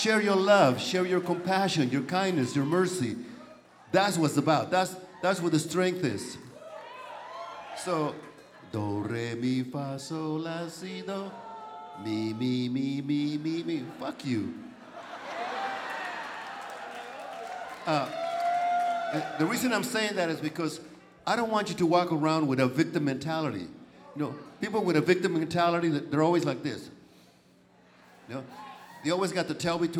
Share your love, share your compassion, your kindness, your mercy. That's what it's about. That's what the strength is. So, do, re, mi, fa, sol, la, si, do. Me, me, me, me, me, me. Fuck you. The reason I'm saying that is because I don't want you to walk around with a victim mentality. You know, people with a victim mentality, they're always like this. You know, they always got the tail between